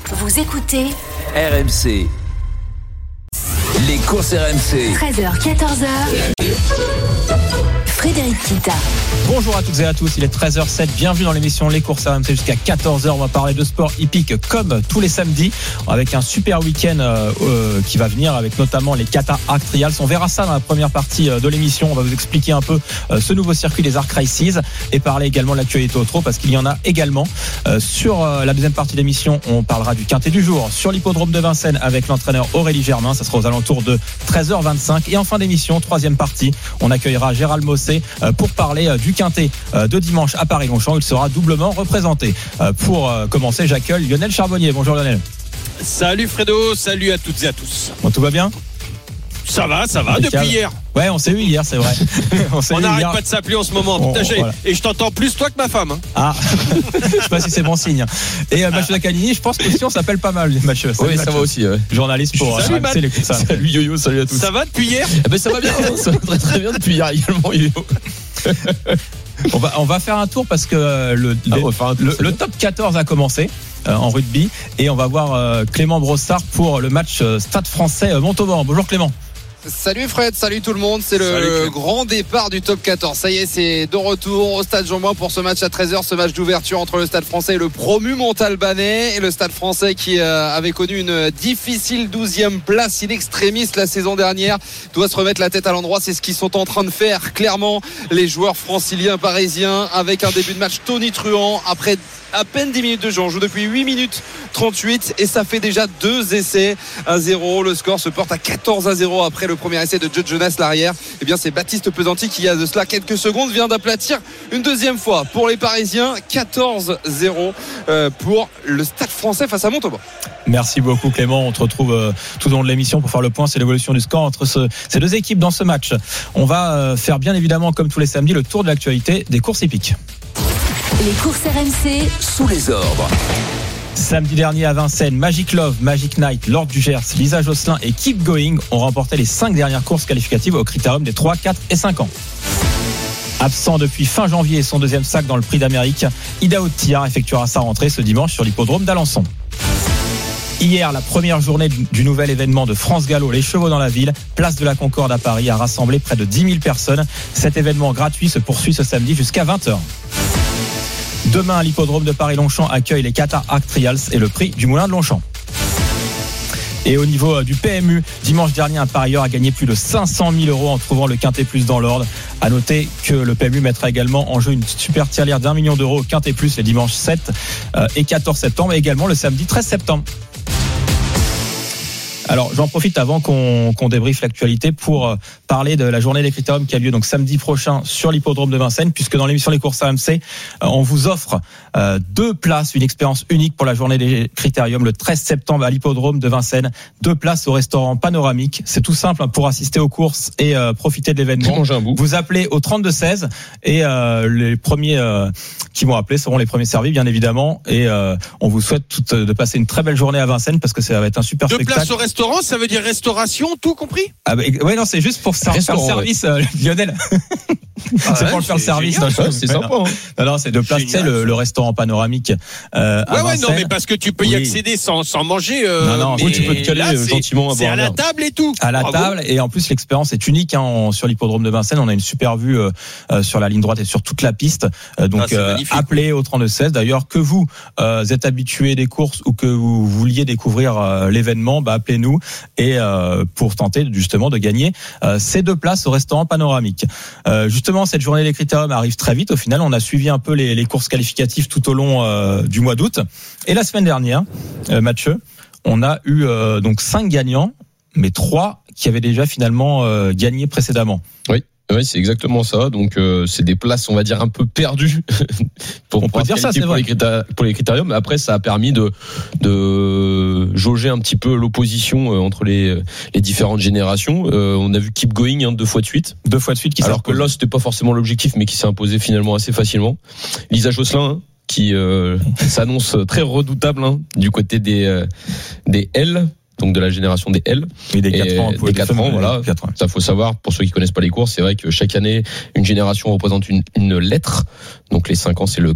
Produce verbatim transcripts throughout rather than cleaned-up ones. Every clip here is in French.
Vous écoutez R M C. Les courses R M C. treize heures quatorze heures. Frédéric Kita. Bonjour à toutes et à tous, il est treize heures zéro sept, bienvenue dans l'émission Les courses R M C jusqu'à quatorze heures. On va parler de sport hippique comme tous les samedis avec un super week-end euh, euh, qui va venir avec notamment les Qatar Arc Trials. On verra ça dans la première partie de l'émission. On va vous expliquer un peu euh, ce nouveau circuit des Arc Races et parler également de l'actualité au trot parce qu'il y en a également. Euh, sur euh, la deuxième partie de l'émission, on parlera du quintet du jour sur l'hippodrome de Vincennes avec l'entraîneur Aurélie Germain. Ça sera aux alentours de treize heures vingt-cinq. Et en fin d'émission, troisième partie, on accueillera Gérald Mossé pour parler du quintet de dimanche à Paris-Longchamp. Il sera doublement représenté. Pour commencer, j'accueille Lionel Charbonnier. Bonjour Lionel. Salut Fredo, salut à toutes et à tous. Bon, tout va bien ? Ça va, ça va, depuis hier. Ouais, on s'est eu hier, c'est vrai. On n'arrête pas de s'appeler en ce moment. On, Putain, voilà. Et je t'entends plus toi que ma femme. Hein. Ah, je sais pas si c'est bon signe. Et euh, Mathieu Dacanini, je pense que si on s'appelle pas mal, Mathieu. Oui, Mathieu. Ça va aussi. Ouais. Journaliste pour salut, R M C, les ça. Salut Yo-Yo, salut à tous. Ça va depuis hier ? Eh ben, ça va bien, ça va très très bien depuis hier également, Yo-Yo. On va, on va faire un tour parce que euh, le, ah, les, tour, le, le top quatorze a commencé euh, en rugby et on va voir euh, Clément Brossard pour le match euh, Stade Français euh, Montauban. Bonjour Clément. Salut Fred, salut tout le monde, c'est le grand départ du top quatorze. Ça y est, c'est de retour au stade Jean-Bouin pour ce match à treize heures, ce match d'ouverture entre le Stade Français et le promu Montalbanais. Et le Stade Français qui euh, avait connu une difficile douzième place in extremis la saison dernière doit se remettre la tête à l'endroit. C'est ce qu'ils sont en train de faire clairement les joueurs franciliens parisiens avec un début de match tonitruant après à peine dix minutes de jeu. On joue depuis huit minutes trente-huit et ça fait déjà deux essais à zéro. Le score se porte à quatorze à zéro après le premier essai de Joe Jonas l'arrière. Et bien c'est Baptiste Pesanti qui, il y a de cela quelques secondes, vient d'aplatir une deuxième fois pour les Parisiens. Quatorze zéro pour le Stade Français face à Montauban. Merci beaucoup Clément. On te retrouve euh, tout au long de l'émission pour faire le point. C'est l'évolution du score entre ce, ces deux équipes dans ce match. On va euh, faire bien évidemment comme tous les samedis le tour de l'actualité des courses hippiques. Les courses R M C sous les ordres. Samedi dernier à Vincennes, Magic Love, Magic Night, Lord du Gers, Lisa Josselin et Keep Going ont remporté les cinq dernières courses qualificatives au critérium des trois, quatre et cinq ans. Absent depuis fin janvier et son deuxième sac dans le Prix d'Amérique, Idaho Tia effectuera sa rentrée ce dimanche sur l'hippodrome d'Alençon. Hier, la première journée du nouvel événement de France Gallo, les chevaux dans la ville, place de la Concorde à Paris, a rassemblé près de dix mille personnes. Cet événement gratuit se poursuit ce samedi jusqu'à vingt heures. Demain, l'hippodrome de Paris-Longchamp accueille les Qatar Arc Trials et le prix du Moulin de Longchamp. Et au niveau du P M U, dimanche dernier, un parieur a gagné plus de cinq cent mille euros en trouvant le Quintet Plus dans l'ordre. À noter que le P M U mettra également en jeu une super tirelire d'un million d'euros au Quintet Plus les dimanches sept et quatorze septembre et également le samedi treize septembre. Alors, j'en profite avant qu'on, qu'on débriefe l'actualité pour parler de la journée des critériums qui a lieu donc samedi prochain sur l'hippodrome de Vincennes, puisque dans l'émission Les courses R M C, on vous offre euh, deux places, une expérience unique pour la journée des critériums le treize septembre à l'hippodrome de Vincennes, deux places au restaurant panoramique. C'est tout simple hein, pour assister aux courses et euh, profiter de l'événement. Vous appelez au trente-deux seize et euh, les premiers euh, qui vont appeler seront les premiers servis, bien évidemment. Et euh, on vous souhaite toute, de passer une très belle journée à Vincennes parce que ça va être un super deux spectacle. Places au restaurant, ça veut dire restauration, tout compris ? Ah bah, ouais, non, c'est juste pour faire le service, ouais. euh, Lionel. Ah c'est ouais, pour le faire le service. Génial, non, ouais, c'est sympa. Hein. Non, non, c'est deux places. Tu sais, le, le restaurant panoramique. Euh, ouais, à ouais, non, mais parce que tu peux y oui. accéder sans, sans manger. Euh, non, non, mais oui, tu peux te caler là, gentiment à c'est boire à la table et tout. À la Bravo. table, et en plus, l'expérience est unique hein, en, sur l'hippodrome de Vincennes. On a une super vue euh, euh, sur la ligne droite et sur toute la piste. Euh, donc, ah, euh, appelez au trente-deux seize. D'ailleurs, que vous euh, êtes habitué des courses ou que vous vouliez découvrir euh, l'événement, bah, appelez-nous et euh, pour tenter justement de gagner euh, ces deux places au restaurant panoramique. Euh, justement, cette journée des critériums arrive très vite. Au final, on a suivi un peu les, les courses qualificatives tout au long euh, du mois d'août. Et la semaine dernière, euh, Mathieu, on a eu euh, donc cinq gagnants, mais trois qui avaient déjà finalement euh, gagné précédemment. Oui. Oui, c'est exactement ça. Donc, euh, c'est des places, on va dire, un peu perdues pour, on peut dire ça, c'est pour, vrai. Les critériums, pour les critériums. Après, ça a permis de, de jauger un petit peu l'opposition euh, entre les, les différentes générations. Euh, on a vu Keep Going hein, deux fois de suite. Deux fois de suite qui Alors que là, c'était pas forcément l'objectif, mais qui s'est imposé finalement assez facilement. Lisa Josselin, hein, qui euh, s'annonce très redoutable hein, du côté des, euh, des L. Donc de la génération des L et des quatre ans, des quatre ans, voilà. Ça faut savoir pour ceux qui connaissent pas les courses, c'est vrai que chaque année une génération représente une, une lettre. Donc les cinq ans c'est le K,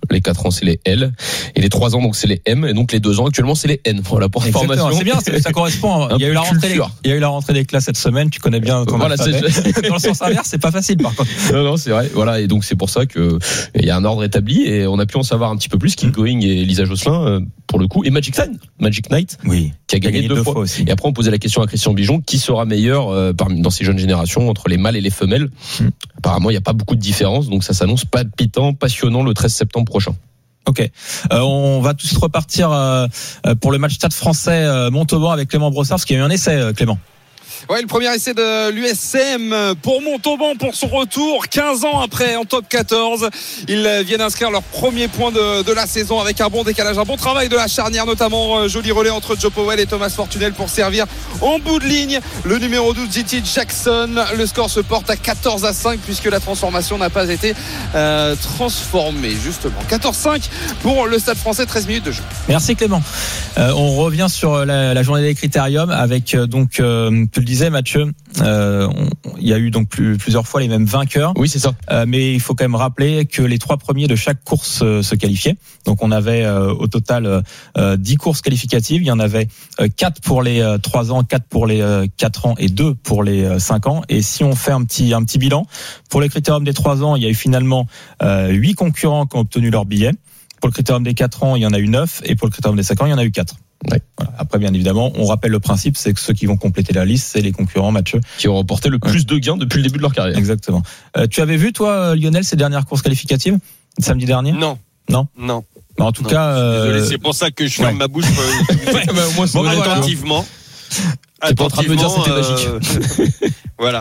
Les quatre ans, c'est les L. Et les trois ans, donc, c'est les M. Et donc, les deux ans, actuellement, c'est les N. Voilà, pour information. C'est bien, ça correspond. Il y a eu la rentrée, des, il y a eu la rentrée des classes cette semaine. Tu connais bien ton voilà, alphabet. Dans le sens inverse, c'est pas facile, par contre. Non, non, c'est vrai. Voilà. Et donc, c'est pour ça que il y a un ordre établi et on a pu en savoir un petit peu plus. Keep Going et Lisa Josselin, pour le coup. Et Magic Knight. Magic Knight. Oui. Qui a gagné, gagné deux, deux fois. fois aussi. Et après, on posait la question à Christian Bijon, qui sera meilleur, euh, parmi, dans ces jeunes générations, entre les mâles et les femelles. Mm. Apparemment, il n'y a pas beaucoup de différence. Donc, ça s'annonce palpitant, passionnant le treize septembre prochain. Ok, euh, on va tous repartir euh, pour le match Stade Français euh, Montauban avec Clément Brossard, parce qu'il y a eu un essai, euh, Clément. Ouais, le premier essai de l'U S M pour Montauban pour son retour quinze ans après en top quatorze. Ils viennent inscrire leur premier point de, de la saison avec un bon décalage, un bon travail de la charnière, notamment joli relais entre Joe Powell et Thomas Fortunel pour servir en bout de ligne le numéro douze J T Jackson. Le score se porte à quatorze à cinq puisque la transformation n'a pas été euh, transformée justement. quatorze cinq pour le Stade Français, treize minutes de jeu. Merci Clément. Euh, on revient sur la, la journée des critériums avec euh, donc euh, tu le disais Mathieu, euh, il y a eu donc plus, plusieurs fois les mêmes vainqueurs. Oui, c'est ça. Euh, mais il faut quand même rappeler que les trois premiers de chaque course euh, se qualifiaient. Donc on avait euh, au total euh, dix courses qualificatives. Il y en avait euh, quatre pour les euh, trois ans, quatre pour les euh, quatre ans et deux pour les euh, cinq ans. Et si on fait un petit un petit bilan, pour les critériums des trois ans, il y a eu finalement euh, huit concurrents qui ont obtenu leur billet. Pour le critérium des quatre ans, il y en a eu neuf. Et pour le critérium des cinq ans, il y en a eu quatre. Ouais. Voilà. Après, bien évidemment, on rappelle le principe, c'est que ceux qui vont compléter la liste, c'est les concurrents, Mathieu, qui ont remporté le plus ouais. de gains depuis le début de leur carrière. Exactement. Euh, tu avais vu, toi, Lionel, ces dernières courses qualificatives, samedi dernier ? Non. Non. Non. Mais en tout non. cas, euh... désolé, c'est pour ça que je ferme ouais. ma bouche. Euh, ouais. bah, moi, bon, attentivement. T'es pas en train de me dire c'était magique. Euh... voilà.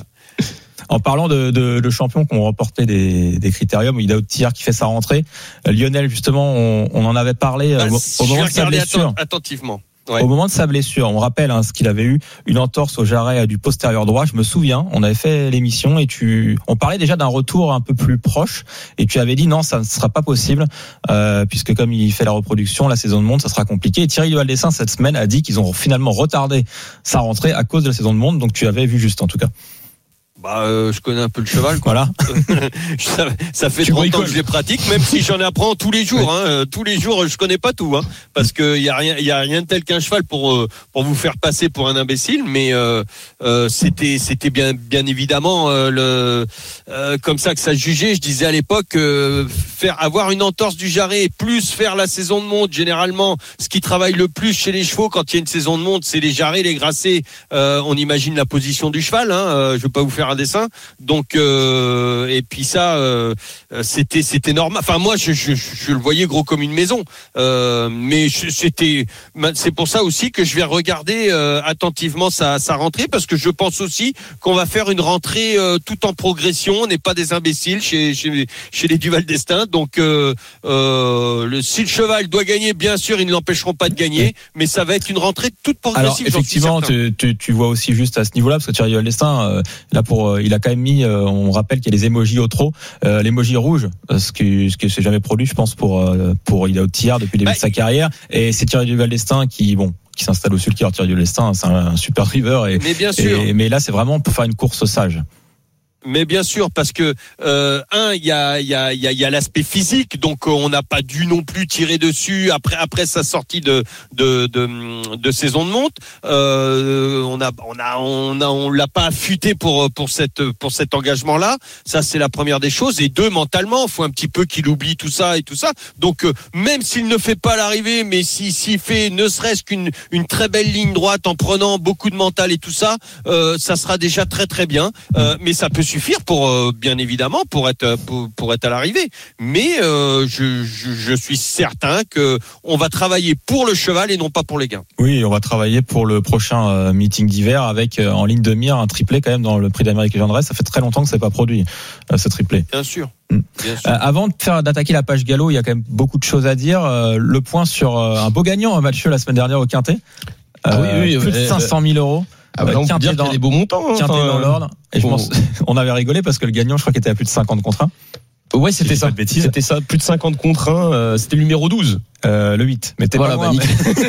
En parlant de, de, de champions qui ont remporté des, des critériums, Idaho Tillard qui fait sa rentrée. Lionel, justement, on, on en avait parlé bah, au, au moment de sa blessure. Attentivement. Ouais. Au moment de sa blessure, on rappelle hein, ce qu'il avait eu, une entorse au jarret du postérieur droit. Je me souviens, on avait fait l'émission et tu, on parlait déjà d'un retour un peu plus proche et tu avais dit non, ça ne sera pas possible euh, puisque comme il fait la reproduction, la saison de monde, ça sera compliqué. Et Thierry Duval-Dessin cette semaine a dit qu'ils ont finalement retardé sa rentrée à cause de la saison de monde. Donc tu avais vu juste en tout cas. Bah, euh, je connais un peu le cheval, quoi. Voilà. ça, ça fait trente ans que je les pratique, même si j'en apprends tous les jours. Hein. Euh, tous les jours, je connais pas tout, hein, parce que y a rien, y a rien de tel qu'un cheval pour euh, pour vous faire passer pour un imbécile. Mais euh, euh, c'était c'était bien bien évidemment euh, le euh, comme ça que ça se jugeait. Je disais à l'époque euh, faire avoir une entorse du jarret plus faire la saison de monte. Généralement, ce qui travaille le plus chez les chevaux quand il y a une saison de monte, c'est les jarrets, les gracés. Euh, on imagine la position du cheval. Hein. Euh, je vais pas vous faire un dessin, donc euh, et puis ça euh, c'était c'était normal. Enfin moi je, je, je le voyais gros comme une maison, euh, mais je, c'était c'est pour ça aussi que je vais regarder euh, attentivement sa, sa rentrée parce que je pense aussi qu'on va faire une rentrée euh, tout en progression. On n'est pas des imbéciles chez chez, chez les Duval-Destin, donc euh, euh, le, si le cheval doit gagner, bien sûr ils ne l'empêcheront pas de gagner, mais ça va être une rentrée toute progressive. Alors effectivement tu, tu, tu vois aussi juste à ce niveau-là parce que Thierry Duval-Destin euh, là pour il a quand même mis, euh, on rappelle qu'il y a les émojis au trot, euh, l'émoji rouge, ce qui ce qui s'est jamais produit, je pense, pour euh, pour Idaho Tillard depuis le début bah, de sa carrière. Et c'est Thierry Duval-Destin qui, bon, qui s'installe au sulky. Alors Thierry Duval-Destin, c'est un, un super driver. Et, mais bien sûr. Et, mais là, c'est vraiment pour faire une course sage. Mais bien sûr, parce que euh, un, il y a il y a il y a, y a l'aspect physique, donc on n'a pas dû non plus tirer dessus après après sa sortie de de de, de saison de monte. Euh, on a on a on a on l'a pas affûté pour pour cette pour cet engagement là. Ça c'est la première des choses. Et deux, mentalement, faut un petit peu qu'il oublie tout ça et tout ça. Donc euh, même s'il ne fait pas l'arrivée, mais si s'il fait ne serait-ce qu'une une très belle ligne droite en prenant beaucoup de mental et tout ça, euh, ça sera déjà très très bien. Euh, mais ça peut suffire pour euh, bien évidemment pour être pour, pour être à l'arrivée, mais euh, je, je je suis certain que on va travailler pour le cheval et non pas pour les gains. Oui, on va travailler pour le prochain euh, meeting d'hiver avec euh, en ligne de mire un triplé quand même dans le Prix d'Amérique Legend Race. Ça fait très longtemps que c'est pas produit euh, ce triplé. Bien sûr. Mmh. Bien sûr. Euh, avant de faire d'attaquer la page galop, il y a quand même beaucoup de choses à dire. Euh, le point sur euh, un beau gagnant, Mathieu, la semaine dernière au Quintet. Euh, ah oui, oui, plus oui, de cinq cent mille euros. Ah bah, on peut dire qu'il y a des beaux montants. Hein, Quintet enfin, dans l'ordre. Et je bon. pense, on avait rigolé parce que le gagnant, je crois qu'il était à plus de cinquante contre un. Ouais, c'était ça. C'était ça, plus de cinquante contre un. Euh, c'était le numéro douze. Euh, le huit. Mais t'es voilà, pas loin, bah, mais...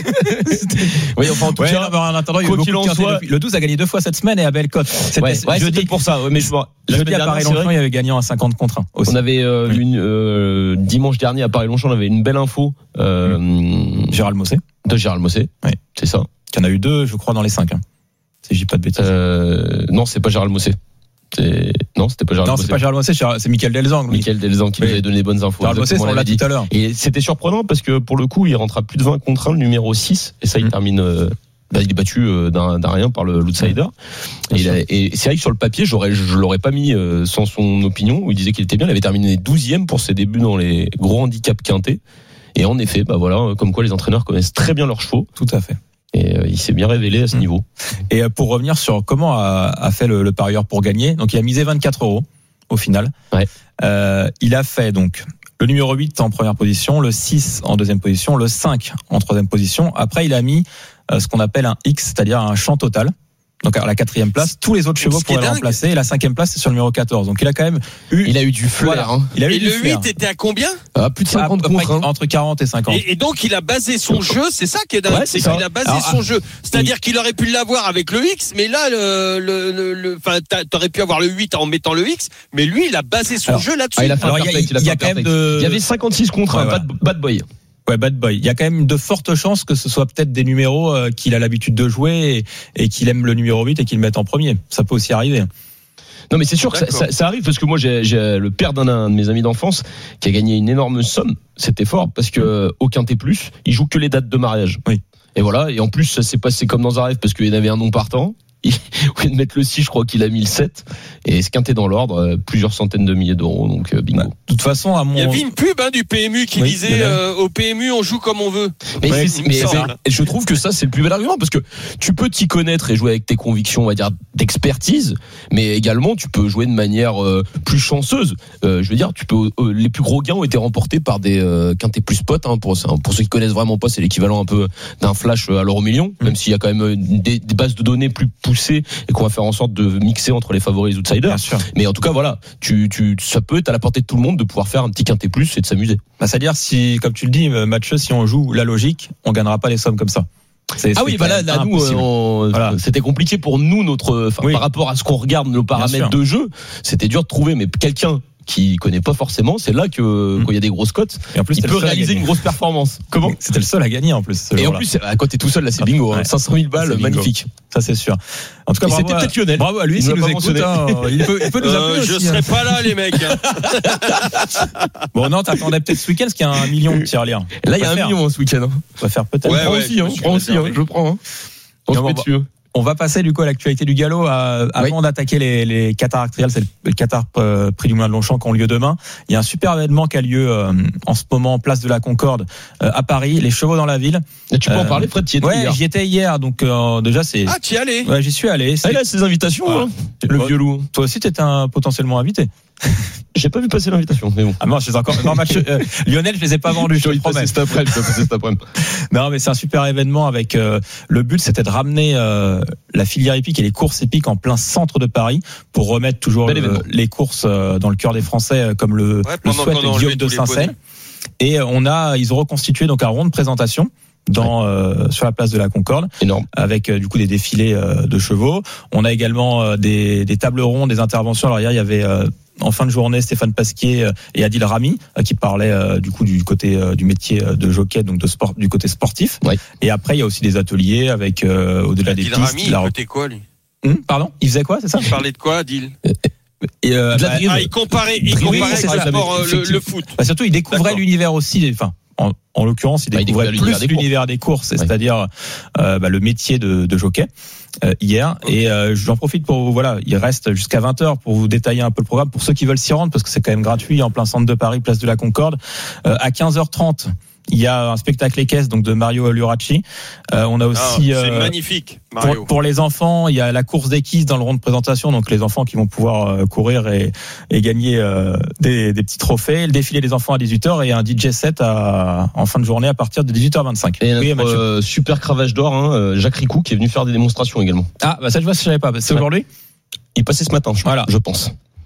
oui, enfin, en tout ouais, cas, non, en attendant, il y a eu beaucoup de soit... Le douze a gagné deux fois cette semaine et à Bellecote. C'était ouais, ouais, jeudi pour ça. Ouais, mais je vois. Jeudi à Paris-Longchamp, il avait gagné en cinquante contre un aussi. On avait euh, oui. une, euh, dimanche dernier à Paris-Longchamp, on avait une belle info. Euh, mmh. Gérald Mossé. De Gérald Mossé. Oui. C'est ça. Il y en a eu deux, je crois, dans les cinq. Hein. Si je dis pas de bêtises. Euh, non, c'est pas Gérald Mossé. C'est... Non, c'était pas Gérald Mossé. Non, c'est pas Gérald Mossé, c'est Michael Delzang. Michael Delzang qui oui. nous avait donné les bonnes infos. Gérald Mossé, on l'a dit tout à l'heure. Et c'était surprenant parce que pour le coup, il rentre à plus de vingt contre un, le numéro six. Et ça, il mmh. termine. Euh, bah, il est battu euh, d'un, d'un rien par le, l'outsider. Mmh. Et, il a, et c'est vrai que sur le papier, j'aurais, je l'aurais pas mis euh, sans son opinion, où il disait qu'il était bien. Il avait terminé douzième pour ses débuts dans les gros handicaps quintés. Et en effet, bah voilà, comme quoi les entraîneurs connaissent très bien leurs chevaux. Tout à fait. Et euh, il s'est bien révélé à ce mmh. niveau. Et euh, pour revenir sur comment a, a fait le, le parieur pour gagner, donc il a misé vingt-quatre euros au final. Ouais. Euh, il a fait donc le numéro huit en première position, le six en deuxième position, le cinq en troisième position. Après, il a mis euh, ce qu'on appelle un X, c'est-à-dire un champ total. Donc à la quatrième place, tous les autres chevaux pourraient le remplacer. Et la cinquième place, c'est sur le numéro quatorze. Donc il a quand même eu... Il a eu du flair. Voilà. Hein. Il a eu et du le flair. huit était à combien ah, Plus de cinquante contre un. Entre quarante et cinquante. Et, et donc il a basé son jeu, c'est ça qui est dingue, ouais, c'est, c'est qu'il a basé Alors, son ah, jeu. C'est-à-dire oui. qu'il aurait pu l'avoir avec le X, mais là, le, le, le, le, enfin, t'aurais pu avoir le huit en mettant le X, mais lui, il a basé son Alors, jeu là-dessus. Ah, il a fait Alors, il y a, il y a quand même de... Il y avait cinquante-six contre un, ouais, bad, bad boy. Ouais, bad boy. Il y a quand même de fortes chances que ce soit peut-être des numéros euh, qu'il a l'habitude de jouer et, et qu'il aime le numéro huit et qu'il le mette en premier. Ça peut aussi arriver. Non, mais c'est sûr D'accord. que ça, ça, ça arrive parce que moi, j'ai, j'ai le père d'un, d'un de mes amis d'enfance qui a gagné une énorme somme. C'était fort parce que au Quintet Plus, il joue que les dates de mariage. Oui. Et voilà. Et en plus, ça s'est passé comme dans un rêve parce qu'il y en avait un non partant. Au lieu de mettre le six, je crois qu'il a mis le sept. Et ce quintet dans l'ordre, plusieurs centaines de milliers d'euros. Donc, bingo. De toute façon, à mon... Il y avait une pub hein, du P M U qui oui, disait euh, au P M U, on joue comme on veut. Mais, ouais, c'est, mais c'est, je trouve que ça, c'est le plus bel argument parce que tu peux t'y connaître et jouer avec tes convictions, on va dire, d'expertise, mais également, tu peux jouer de manière euh, plus chanceuse. Euh, je veux dire, tu peux, euh, les plus gros gains ont été remportés par des euh, quintet plus potes. Hein, pour, pour ceux qui connaissent vraiment pas, c'est l'équivalent un peu d'un flash à l'euro million, mmh. même s'il y a quand même des, des bases de données plus poussées et qu'on va faire en sorte de mixer entre les favoris et les outsiders. Bien sûr. Mais en tout cas, voilà, tu, tu, ça peut être à la portée de tout le monde de pouvoir faire un petit quintet plus et de s'amuser. Bah, c'est-à-dire, si, comme tu le dis, Mathieu, si on joue la logique, on gagnera pas les sommes comme ça. C'est, ah c'est oui, bah là, là nous, on, voilà. C'était compliqué pour nous, notre, oui. par rapport à ce qu'on regarde, nos paramètres de jeu, c'était dur de trouver, mais quelqu'un qui connaît pas forcément, c'est là que mmh. quand il y a des grosses cotes, et en plus, il peut réaliser une grosse performance. Comment ? C'était le seul à gagner en plus. Et en plus, quand t'es tout seul, là, c'est bingo. Hein. Ouais. cinq cent mille balles, c'est magnifique. Ça c'est sûr. En tout cas, bravo c'était à... peut-être Lionel. Bravo à lui, s'il nous, nous écoute. Hein, il peut, il peut nous appeler. Euh, je aussi, serai hein. pas là, les mecs. Bon, non, t'attendais peut-être ce week-end, parce qu'il y a un million de tirelires. Là, il y a un faire. million ce week-end. Hein. On va faire peut-être. Ouais, je prends aussi, hein. Je prends aussi, je prends. Hein. On se met dessus. On va passer du coup à l'actualité du galop euh, avant oui. d'attaquer les, les Qatar Trials, c'est le, le Qatar euh, Prix du Moulin de Longchamp qui ont lieu demain. Il y a un super événement qui a lieu euh, en ce moment, place de la Concorde euh, à Paris, les chevaux dans la ville. Et tu peux euh, en parler, Fred, tu y étais ouais, hier. J'y étais hier, donc euh, déjà c'est. Ah, tu y allais. Ouais, j'y suis allé. C'est... Ah, il a ses invitations, voilà. Hein. Le vieux loup. Toi aussi, t'étais un potentiellement invité. J'ai pas vu passer l'invitation, mais bon. Ah non, je les ai encore. Non, match, euh, Lionel, je les ai pas vendus. Je te promets. Cet après, je peux passer cet après. Non, mais c'est un super événement avec euh, le but, c'était de ramener euh, la filière hippique et les courses hippiques en plein centre de Paris pour remettre toujours le, les courses euh, dans le cœur des Français, euh, comme le, ouais, le souhaite Guillaume de Saint-Cel. Et on a, ils ont reconstitué donc un rond de présentation. Dans ouais. euh, sur la place de la Concorde, énorme, avec euh, du coup des défilés euh, de chevaux. On a également euh, des, des tables rondes, des interventions. Alors hier, il y avait euh, en fin de journée Stéphane Pasquier euh, et Adil Rami euh, qui parlaient euh, du coup du côté euh, du métier de jockey, donc de sport, du côté sportif. Ouais. Et après, il y a aussi des ateliers avec euh, au-delà Adil des pistes. Rami, la... il faisait quoi lui hum, Pardon, il faisait quoi, c'est ça? Il parlait de quoi, Adil? Et euh, bah, ah, il comparait, il driver, comparait avec le sport, euh, le, le foot. Bah, surtout, il découvrait D'accord. l'univers aussi. Enfin. En, en l'occurrence, il découvrait bah, il plus l'univers des, l'univers des courses, ouais. c'est-à-dire euh, bah, le métier de, de jockey euh, hier. Okay. Et euh, j'en profite pour vous, voilà, il reste jusqu'à vingt heures pour vous détailler un peu le programme pour ceux qui veulent s'y rendre parce que c'est quand même gratuit en plein centre de Paris, place de la Concorde. Euh, à quinze heures trente. Il y a un spectacle équestre donc de Mario Lioracci. Euh, on a aussi ah, c'est euh, magnifique, Mario. Pour, pour les enfants, il y a la course d'équisse dans le rond de présentation, donc les enfants qui vont pouvoir euh, courir et, et gagner euh, des, des petits trophées. Le défilé des enfants à dix-huit heures et un D J set à, en fin de journée à partir de dix-huit heures vingt-cinq. Et oui, notre euh, super cravache d'or, hein, Jacques Ricou, qui est venu faire des démonstrations également. Ah, bah ça je vois, je savais pas. C'est aujourd'hui. Il passait ce matin, je, voilà. je pense.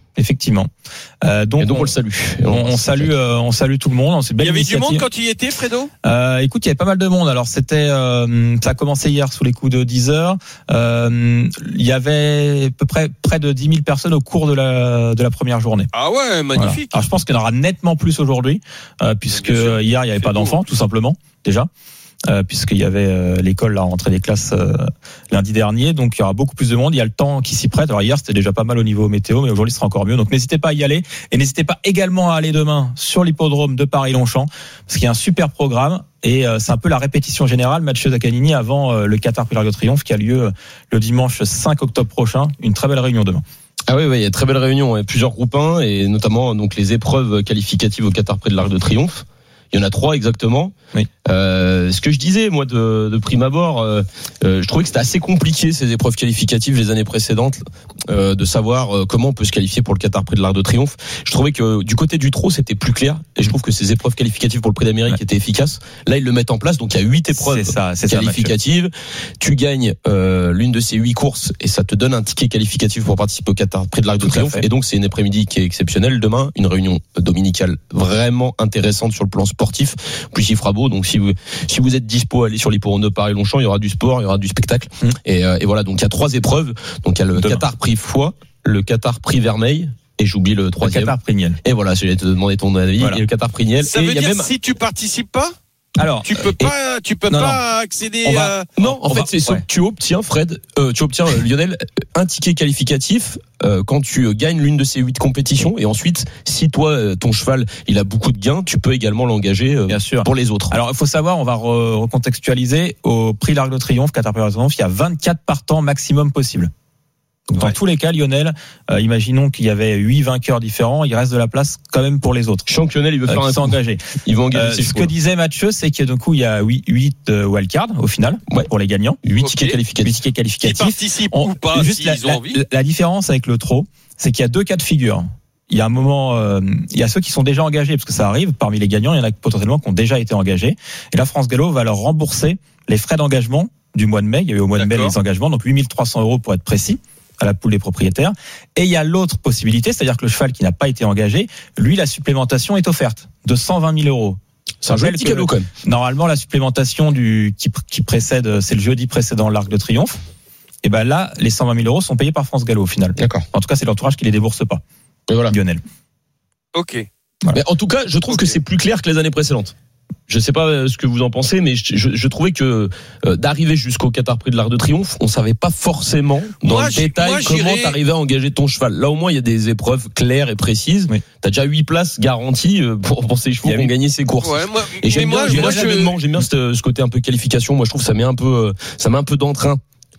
Effectivement. Euh, donc, et donc on, on le salue. On, on, on salue, euh, on salue tout le monde. Il y avait initiative. Du monde quand tu y étais, Fredo euh, Écoute, il y avait pas mal de monde. Alors c'était, euh, ça a commencé hier sous les coups de dix heures. Euh, il y avait à peu près près de dix mille personnes au cours de la de la première journée. Ah ouais, magnifique. Voilà. Alors je pense qu'il y en aura nettement plus aujourd'hui, euh, puisque hier il y avait pas d'enfants, tout simplement déjà. Euh, puisqu'il y avait euh, l'école la rentrée des classes euh, lundi dernier, donc il y aura beaucoup plus de monde, il y a le temps qui s'y prête. Alors hier c'était déjà pas mal au niveau météo, mais aujourd'hui ce sera encore mieux, donc n'hésitez pas à y aller, et n'hésitez pas également à aller demain sur l'hippodrome de Paris-Longchamp, parce qu'il y a un super programme, et euh, c'est un peu la répétition générale, Mathieu Zaccanini, avant euh, le Qatar Prix de l'Arc de Triomphe qui a lieu euh, le dimanche cinq octobre prochain. Une très belle réunion demain. Ah oui, oui, il y a une très belle réunion, et plusieurs groupes un, et notamment donc les épreuves qualificatives au Qatar Prix de l'Arc de Triomphe. Il y en a trois exactement. Oui. Euh, ce que je disais moi de, de prime abord, euh, euh, je trouvais que c'était assez compliqué ces épreuves qualificatives les années précédentes, euh, de savoir euh, comment on peut se qualifier pour le Qatar Prix de l'Arc de Triomphe. Je trouvais que du côté du trot c'était plus clair, et je trouve que ces épreuves qualificatives pour le Prix d'Amérique ouais. étaient efficaces. Là ils le mettent en place, donc il y a huit épreuves c'est ça, c'est qualificatives. Ça, tu gagnes euh, l'une de ces huit courses et ça te donne un ticket qualificatif pour participer au Qatar Prix de l'Arc de Tout Triomphe. Et donc c'est une après-midi qui est exceptionnelle. Demain une réunion dominicale vraiment intéressante sur le plan sportif. Plus il fera beau, donc si vous si vous êtes dispo, allez sur l'hippodrome de Paris-Longchamp, il y aura du sport, il y aura du spectacle. Mmh. Et, euh, et voilà, donc il y a trois épreuves. Donc il y a le Demain. Qatar Prix Foie, le Qatar Prix Vermeil, et j'oublie le troisième. Le Qatar Prix Niel. Et voilà, j'allais te demander ton avis. Voilà. Et le Qatar Prix Niel. Ça et veut il y a dire même... si tu participes pas, alors tu peux pas, et... tu peux non, pas non. accéder. On va... à... Non, en on fait, va... c'est ouais. tu obtiens Fred, euh, tu obtiens euh, Lionel un ticket qualificatif euh, quand tu euh, gagnes l'une de ces huit compétitions, et ensuite, si toi euh, ton cheval il a beaucoup de gains, tu peux également l'engager euh, Bien sûr. pour les autres. Alors il faut savoir, on va re- recontextualiser au Prix l'Arc de Triomphe, Qatar Prix l'Arc de Triomphe, il y a vingt-quatre partants maximum possible. Donc, dans ouais. tous les cas, Lionel, euh, imaginons qu'il y avait huit vainqueurs différents, il reste de la place quand même pour les autres. Lionel, il veut faire euh, un s'engager. Il va engager euh, ses Ce que disait Mathieu, c'est que du coup, il y a huit euh, wildcards au final ouais. pour les gagnants, huit okay. tickets qualificatifs. huit tickets qualificatifs. Qui participent On, ou pas, juste si la, ils ont la, envie. La, la différence avec le trot, c'est qu'il y a deux cas de figure. Il y a un moment, euh, il y a ceux qui sont déjà engagés, parce que ça arrive, parmi les gagnants, il y en a potentiellement qui ont déjà été engagés. Et là, France Gallo va leur rembourser les frais d'engagement du mois de mai. Il y avait au mois de mai les engagements, donc huit mille trois cents euros pour être précis, à la poule des propriétaires. Et il y a l'autre possibilité, c'est-à-dire que le cheval qui n'a pas été engagé, lui, la supplémentation est offerte de cent vingt mille euros. C'est un joli petit cadeau quand même. Normalement, la supplémentation du qui, qui précède, c'est le jeudi précédent l'Arc de Triomphe. Et ben là, les cent vingt mille euros sont payés par France Gallo au final. D'accord. En tout cas, c'est l'entourage qui les débourse pas. Et voilà. Lionel. Ok. Voilà. Mais en tout cas, je trouve okay. que c'est plus clair que les années précédentes. Je sais pas ce que vous en pensez, mais je, je, je trouvais que euh, d'arriver jusqu'au Qatar Prix de l'Arc de Triomphe, on savait pas forcément dans moi, le détail moi, comment t'arrivais à engager ton cheval. Là au moins il y a des épreuves claires et précises. Oui. T'as déjà huit places garanties pour, pour ces chevaux qui ont gagné ces courses. Ouais, moi, et j'aime bien, moi, j'aime, je... j'aime bien ce, ce côté un peu qualification. Moi je trouve que ça met un peu, ça met un peu d'entrain.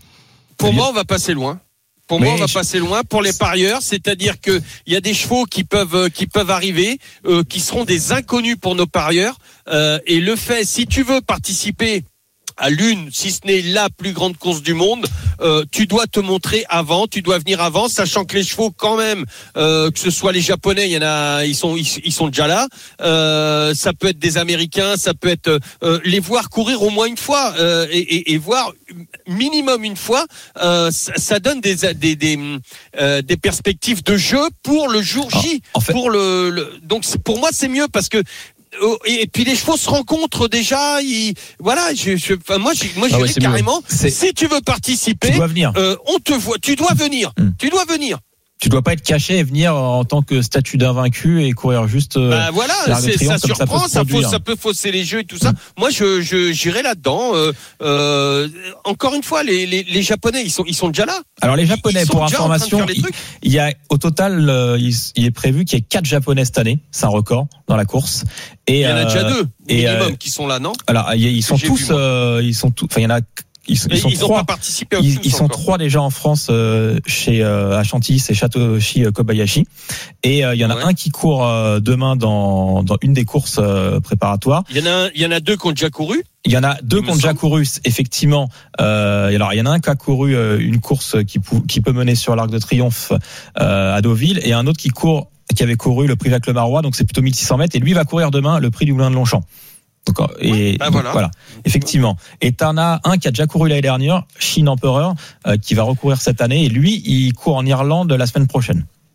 Pour moi, on va passer loin. Pour moi, mais on va je... passer loin. Pour les parieurs, c'est-à-dire que il y a des chevaux qui peuvent qui peuvent arriver, euh, qui seront des inconnus pour nos parieurs. Euh, et le fait, si tu veux participer à l'une, si ce n'est la plus grande course du monde, euh, tu dois te montrer avant, tu dois venir avant, sachant que les chevaux quand même, euh, que ce soit les Japonais, il y en a, ils sont, ils, ils sont déjà là. Euh, ça peut être des Américains, ça peut être euh, les voir courir au moins une fois euh, et, et, et voir minimum une fois. Euh, ça, ça donne des des des, euh, des perspectives de jeu pour le jour J. Ah, en fait... Pour le, le donc pour moi c'est mieux parce que et puis les chevaux se rencontrent déjà. Ils, voilà, je, je, enfin, moi, je, moi, je ah ouais, dirais carrément. Si tu veux participer, tu dois venir. Euh, on te voit. Tu dois venir. Hum. Tu dois venir. Tu dois pas être caché et venir en tant que statut d'invaincu et courir juste. Euh, bah voilà, c'est, ça surprend, ça, ça, peut, ça peut fausser les jeux et tout ça. Mmh. Moi, je, je, j'irai là-dedans. Euh, euh, encore une fois, les, les, les Japonais, ils sont, ils sont déjà là. Alors les Japonais, pour information, il, il y a au total, euh, il, il est prévu qu'il y ait quatre Japonais cette année. C'est un record dans la course. Et il y en a euh, déjà deux et, minimum euh, qui sont là, non? Alors ils sont tous, euh, ils sont tous. Enfin, il y en a. Ils, ils, sont ils trois, ont pas participé ils, ils sont trois déjà en France euh, chez euh, à Chantilly, c'est Satoshi Kobayashi, et euh, il y en a ouais. un qui court euh, demain dans dans une des courses euh, préparatoires. Il y en a un, il y en a deux qui ont déjà couru. Il y en a deux qui ont déjà couru, effectivement. Euh, alors il y en a un qui a couru euh, une course qui pou, qui peut mener sur l'Arc de Triomphe euh, à Deauville, et un autre qui court qui avait couru le prix Jacques Le Marois, donc c'est plutôt mille six cents mètres, et lui va courir demain le prix du Moulin de Longchamp. Donc, et ouais, bah donc, voilà. voilà, effectivement. Et t'en as un qui a déjà couru l'année dernière, Shin Emperor, euh, qui va recourir cette année. Et lui, il court en Irlande la semaine prochaine.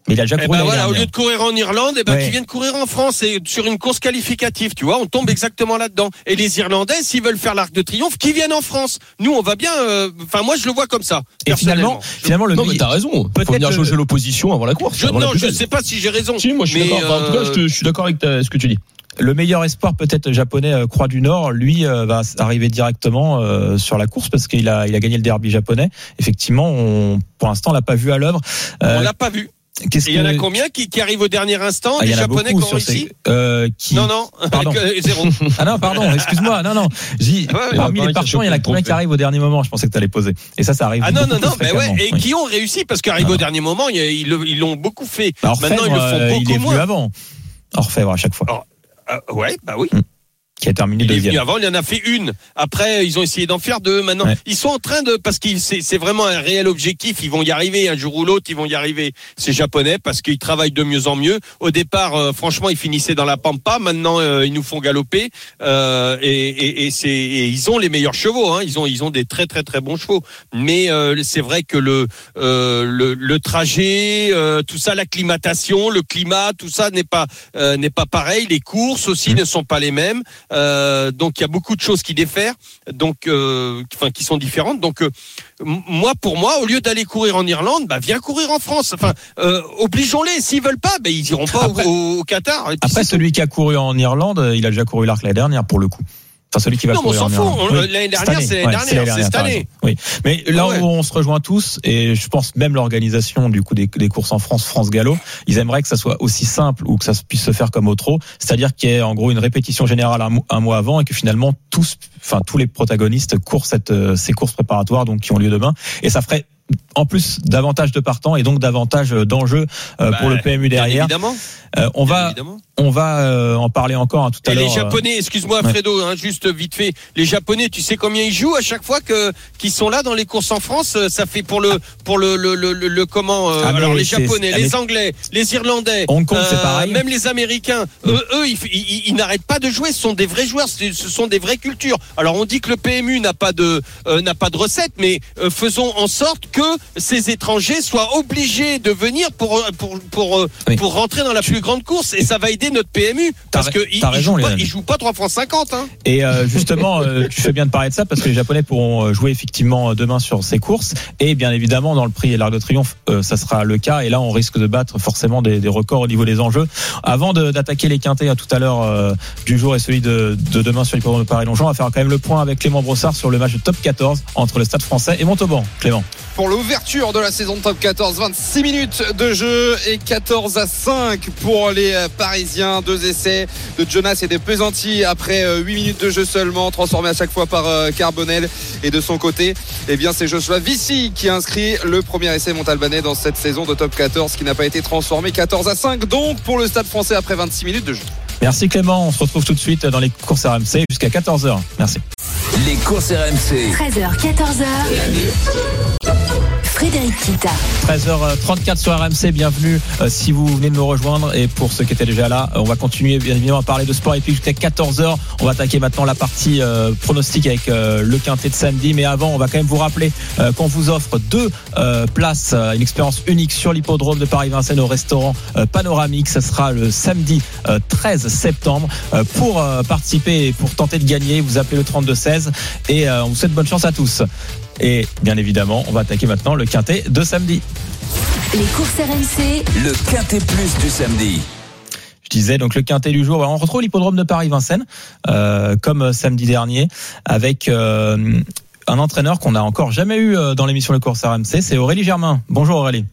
Mais il a déjà eh couru. Ben voilà, au dernière. lieu de courir en Irlande, eh ben ouais. qu'ils viennent courir en France et sur une course qualificative, tu vois, on tombe exactement là-dedans. Et les Irlandais, s'ils veulent faire l'Arc de Triomphe, qu'ils viennent en France. Nous, on va bien. Enfin, euh, moi, je le vois comme ça. Et finalement, finalement, le. Non, mais t'as raison. Faut venir jauger le... l'opposition avant la course. Je, avant non, la je sais pas si j'ai raison. Si, moi, je suis mais d'accord. Enfin, en tout cas, je, te, je suis d'accord avec ta, ce que tu dis. Le meilleur espoir peut-être japonais, euh, Croix du Nord, lui euh, va arriver directement euh, sur la course parce qu'il a, il a gagné le derby japonais. Effectivement, on, pour l'instant, on l'a pas vu à l'œuvre. Euh, on l'a pas vu. Qu'est-ce et il y en a combien qui, qui arrivent au dernier instant, ah, des Japonais qui ont réussi ces... euh, qui... Non, non, pardon. zéro. Ah non, pardon, excuse-moi. Non, non. J'ai... Ouais, Parmi les participants, il y en a combien qui arrivent au dernier moment? Je pensais que tu allais poser. Et ça, ça arrive. Ah non, non, non, mais ouais, et oui. qui ont réussi parce qu'arrivé au dernier moment, ils, ils, ils l'ont beaucoup fait. Alors, maintenant, Orfèvre, ils le font euh, beaucoup il est moins. venu avant. Orfèvre à chaque fois. Alors, euh, ouais, bah oui. Hum. Qui a terminé il deuxième. Est venu avant, il en a fait une. Après, ils ont essayé d'en faire deux. Maintenant, ouais. Ils sont en train de, parce que c'est, c'est vraiment un réel objectif. Ils vont y arriver un jour ou l'autre. Ils vont y arriver. Ces Japonais, parce qu'ils travaillent de mieux en mieux. Au départ, euh, franchement, ils finissaient dans la pampa. Maintenant, euh, ils nous font galoper. Euh, et, et, et c'est, et ils ont les meilleurs chevaux. Hein. Ils ont, ils ont des très très très bons chevaux. Mais euh, c'est vrai que le, euh, le, le trajet, euh, tout ça, l'acclimatation, le climat, tout ça n'est pas, euh, n'est pas pareil. Les courses aussi mmh. ne sont pas les mêmes. Euh, donc il y a beaucoup de choses qui diffèrent, donc euh, enfin qui sont différentes. Donc euh, moi pour moi, au lieu d'aller courir en Irlande, bah viens courir en France. Enfin euh, obligeons-les. S'ils veulent pas, bah ils iront pas après, au, au Qatar. Et puis après celui qui a couru en Irlande, il a déjà couru l'Arc l'année dernière pour le coup. Enfin, celui qui va non, courir on s'en en fout. Irlande. On, oui. L'année dernière, c'est l'année ouais, dernière, c'est, l'année c'est cette année. Oui, mais là ah ouais. où on se rejoint tous, et je pense même l'organisation du coup des, des courses en France, France Gallo, ils aimeraient que ça soit aussi simple ou que ça puisse se faire comme au trot, c'est-à-dire qu'il y ait en gros une répétition générale un, un mois avant et que finalement tous, enfin tous les protagonistes courent cette, ces courses préparatoires donc qui ont lieu demain, et ça ferait en plus davantage de partants et donc davantage d'enjeux euh, bah, pour le P M U derrière. Évidemment. Euh, on, va, on va euh, en parler encore hein, tout à et l'heure. Et les Japonais, excuse-moi ouais. Fredo, hein, juste vite fait, les Japonais, tu sais combien ils jouent à chaque fois que qu'ils sont là dans les courses en France? Ça fait pour le pour le le le, le, le comment euh, ah, alors les Japonais, les Anglais, les Irlandais, Hong Kong, euh, c'est pareil. Même les Américains, mmh. eux, eux ils, ils, ils n'arrêtent pas de jouer. Ce sont des vrais joueurs, ce sont des vraies cultures. Alors on dit que le P M U n'a pas de euh, n'a pas de recette, mais euh, faisons en sorte que ces étrangers soient obligés de venir pour pour pour pour, oui. pour rentrer dans la plus grande course, et ça va aider notre P M U parce que il joue pas, il joue pas trois francs cinquante. Hein. Et euh, justement, euh, tu fais bien de parler de ça parce que les Japonais pourront jouer effectivement demain sur ces courses, et bien évidemment dans le prix et l'Arc de Triomphe, euh, ça sera le cas. Et là, on risque de battre forcément des, des records au niveau des enjeux. Avant de, d'attaquer les quintés à tout à l'heure euh, du jour et celui de, de demain sur l'hippodrome de Paris-Longchamp, on va faire quand même le point avec Clément Brossard sur le match de Top quatorze entre le Stade Français et Montauban. Clément. Pour l'ouverture de la saison de Top quatorze, vingt-six minutes de jeu et quatorze à cinq pour les Parisiens. Deux essais de Jonas et de Pesanti après huit minutes de jeu seulement, transformés à chaque fois par Carbonel. Et de son côté, eh bien, c'est Joshua Vissi qui inscrit le premier essai montalbanais dans cette saison de Top quatorze qui n'a pas été transformé. quatorze à cinq donc pour le Stade Français après vingt-six minutes de jeu. Merci Clément, on se retrouve tout de suite dans les courses R M C jusqu'à quatorze heures. Merci. Les courses R M C. treize heures, quatorze heures. Frédéric Kita. treize heures trente-quatre sur R M C, bienvenue euh, si vous venez de nous rejoindre, et pour ceux qui étaient déjà là, on va continuer bien évidemment à parler de sport et puis jusqu'à quatorze heures. On va attaquer maintenant la partie euh, pronostic avec euh, le quintet de samedi, mais avant on va quand même vous rappeler euh, qu'on vous offre deux euh, places, euh, une expérience unique sur l'hippodrome de Paris-Vincennes au restaurant euh, Panoramique. Ça sera le samedi euh, treize septembre. Euh, pour euh, participer et pour tenter de gagner, vous appelez le trente-deux seize et euh, on vous souhaite bonne chance à tous. Et bien évidemment, on va attaquer maintenant le quintet de samedi. Les courses R M C. Le quintet plus du samedi. Je disais donc le quintet du jour. On retrouve l'hippodrome de Paris-Vincennes euh, comme samedi dernier avec euh, un entraîneur qu'on n'a encore jamais eu dans l'émission Les courses R M C. C'est Aurélie Germain. Bonjour Aurélie.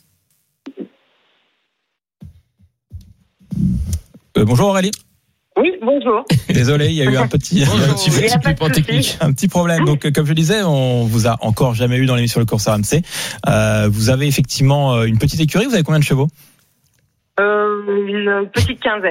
Euh, bonjour Aurélie. Oui, bonjour. Désolé, il y a eu un petit, un petit, petit, petit, technique, un petit problème. Donc, comme je disais, on vous a encore jamais eu dans l'émission Le Course R M C. Euh, vous avez effectivement une petite écurie. Vous avez combien de chevaux ? euh, Une petite quinzaine.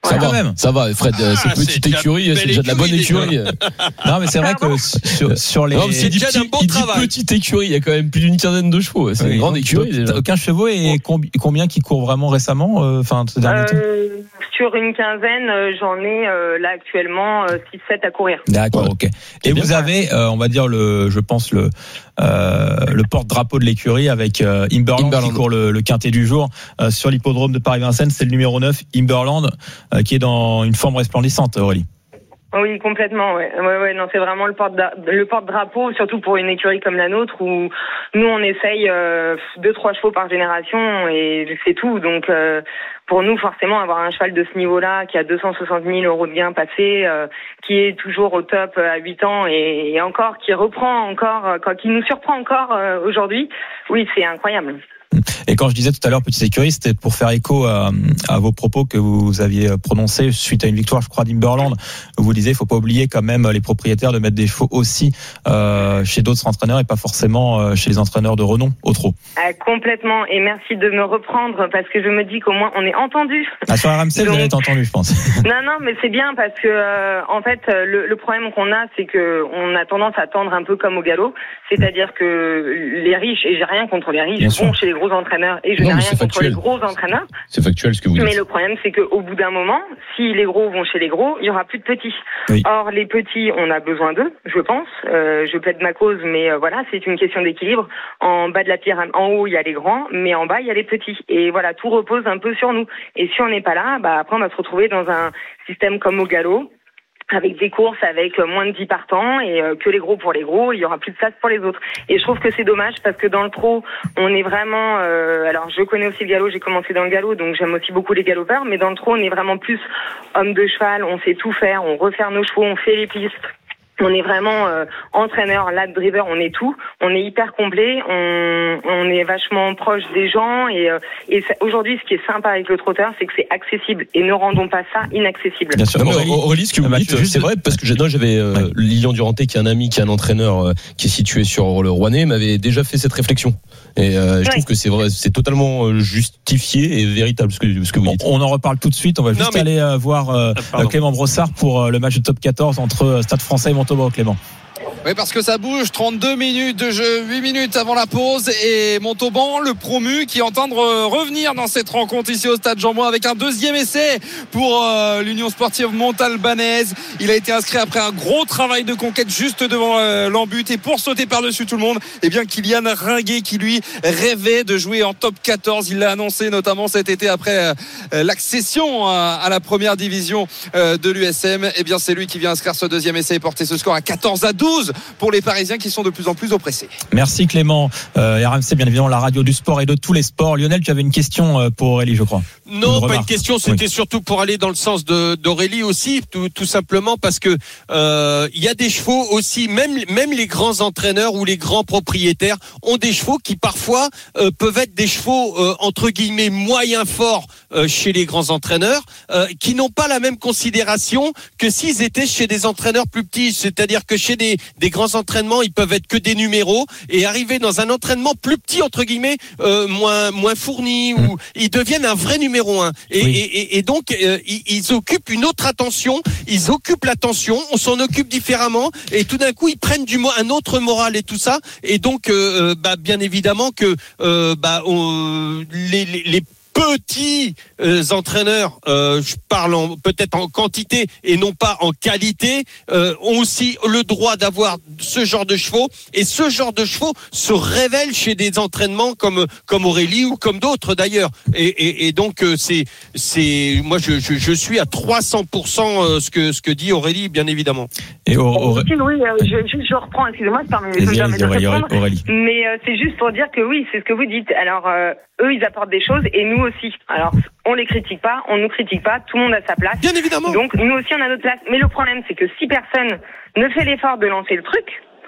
Ça voilà. va, même. Ça va, Fred. Ah, c'est petite écurie, c'est déjà de la bonne écurie. Non, mais c'est vrai que sur, sur les. Non, c'est déjà un bon travail. Petite écurie, il y a quand même plus d'une quinzaine de chevaux. C'est oui, une grande écurie. Déjà. quinze chevaux et combien qui courent vraiment récemment, enfin, ces derniers temps euh, Sur une quinzaine, j'en ai euh, là actuellement euh, six sept à courir. D'accord, ok. Et vous avez, euh, on va dire le, je pense le. Euh, le porte-drapeau de l'écurie avec euh, Imberland, Imberland qui court le, le quintet du jour euh, sur l'hippodrome de Paris-Vincennes, c'est le numéro neuf, Imberland, euh, qui est dans une forme resplendissante, Aurélie. Oui, complètement. Ouais, ouais, ouais. Non, c'est vraiment le porte le porte-drapeau, surtout pour une écurie comme la nôtre où nous on essaye euh, deux trois chevaux par génération et c'est tout. Donc euh, pour nous, forcément, avoir un cheval de ce niveau-là qui a deux cent soixante mille euros de gains passés, euh, qui est toujours au top à huit ans et, et encore qui reprend encore, euh, qui nous surprend encore euh, aujourd'hui. Oui, c'est incroyable. Et quand je disais tout à l'heure petite écurie, c'était pour faire écho à, à vos propos que vous aviez prononcés suite à une victoire, je crois, d'Imberland. Vous disiez, il faut pas oublier quand même les propriétaires de mettre des chevaux aussi euh, chez d'autres entraîneurs et pas forcément chez les entraîneurs de renom au trot. Ah, complètement. Et merci de me reprendre parce que je me dis qu'au moins on est entendu. Ah, sur R M C, donc... vous allez être entendu, je pense. Non, non, mais c'est bien parce que euh, en fait, le, le problème qu'on a, c'est que on a tendance à tendre un peu comme au galop, c'est-à-dire que les riches, et j'ai rien contre les riches, vont chez les gros entraîneurs et je non, n'ai rien contre factuel. Les gros entraîneurs. C'est factuel ce que vous dites. Mais le problème, c'est qu'au bout d'un moment, si les gros vont chez les gros, il y aura plus de petits. Oui. Or, les petits, on a besoin d'eux, je pense. Euh, je plaide ma cause, mais euh, voilà, c'est une question d'équilibre. En bas de la pyramide, en haut, il y a les grands, mais en bas, il y a les petits. Et voilà, tout repose un peu sur nous. Et si on n'est pas là, bah après, on va se retrouver dans un système comme au galop, avec des courses avec moins de dix partants et euh, que les gros pour les gros, il y aura plus de place pour les autres. Et je trouve que c'est dommage parce que dans le trot, on est vraiment euh, alors je connais aussi le galop, j'ai commencé dans le galop donc j'aime aussi beaucoup les galopeurs, mais dans le trot, on est vraiment plus homme de cheval, on sait tout faire, on refaire nos chevaux, on fait les pistes. On est vraiment euh, entraîneur, lap driver, on est tout. On est hyper complet, on, on est vachement proche des gens et, euh, et ça, aujourd'hui, ce qui est sympa avec le trotteur, c'est que c'est accessible et ne rendons pas ça inaccessible. Bien sûr. Non, Aurélie, Aurélie, ce que vous bah, dites, c'est vrai parce que j'ai, non, j'avais euh, ouais. Lilian Duranté, qui est un ami, qui est un entraîneur, euh, qui est situé sur le Rouennais, m'avait déjà fait cette réflexion. Et euh, je ouais. trouve que c'est vrai, c'est totalement justifié et véritable ce que, ce que vous dites. On, on en reparle tout de suite. On va juste non, mais... aller euh, voir euh, ah, Clément Brossard pour euh, le match de top quatorze entre Stade Français et Montauban. Clément. Oui, parce que ça bouge, trente-deux minutes de jeu, huit minutes avant la pause et Montauban, le promu, qui entend revenir dans cette rencontre ici au Stade Jean-Bouin avec un deuxième essai pour euh, l'Union Sportive Montalbanaise. Il a été inscrit après un gros travail de conquête juste devant euh, l'embut et pour sauter par-dessus tout le monde, eh bien Kylian Ringuet qui lui rêvait de jouer en top quatorze. Il l'a annoncé notamment cet été après euh, l'accession à, à la première division euh, de l'U S M. Eh bien c'est lui qui vient inscrire ce deuxième essai et porter ce score à quatorze à douze pour les Parisiens qui sont de plus en plus oppressés. Merci Clément. Euh, R M C, bien évidemment, la radio du sport et de tous les sports. Lionel, tu avais une question pour Aurélie, je crois. Non, une pas une question, c'était oui. surtout pour aller dans le sens de, d'Aurélie aussi, tout, tout simplement parce que euh, il y a des chevaux aussi, même, même les grands entraîneurs ou les grands propriétaires ont des chevaux qui parfois euh, peuvent être des chevaux euh, entre guillemets moyens forts euh, chez les grands entraîneurs, euh, qui n'ont pas la même considération que s'ils étaient chez des entraîneurs plus petits, c'est-à-dire que chez des des grands entraînements, ils peuvent être que des numéros et arriver dans un entraînement plus petit entre guillemets, euh, moins moins fourni, mmh. où ils deviennent un vrai numéro un. Et, oui. et, et, et donc euh, ils, ils occupent une autre attention, ils occupent l'attention, on s'en occupe différemment et tout d'un coup ils prennent du un autre moral et tout ça. Et donc euh, bah bien évidemment que euh, bah on, les, les, les petits euh, entraîneurs, euh, je parle en, peut-être en quantité et non pas en qualité, euh, ont aussi le droit d'avoir ce genre de chevaux et ce genre de chevaux se révèlent chez des entraînements comme comme Aurélie ou comme d'autres d'ailleurs et, et, et donc euh, c'est c'est moi je, je je suis à trois cents pour cent ce que ce que dit Aurélie bien évidemment. Et Aurélie, oui, euh, je, je, je reprends, excusez-moi, c'est parmi les Aurélie. Mais euh, c'est juste pour dire que oui, c'est ce que vous dites. Alors euh, eux, ils apportent des choses et nous aussi. Alors, on les critique pas, on nous critique pas, tout le monde a sa place. Bien évidemment. Donc, nous aussi, on a notre place. Mais le problème, c'est que si personne ne fait l'effort de lancer le truc,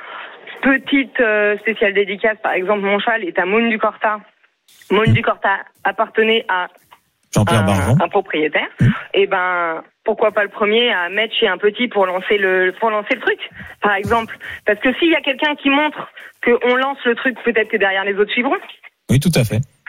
petite euh, spéciale dédicace, par exemple, mon cheval est à Maune du Corta. Maune du Corta appartenait à Jean-Pierre un, un propriétaire. Mmh. Et ben, pourquoi pas le premier à mettre chez un petit pour lancer le pour lancer le truc, par exemple. Parce que s'il y a quelqu'un qui montre qu'on lance le truc, peut-être que derrière les autres suivront. Oui, tout à fait.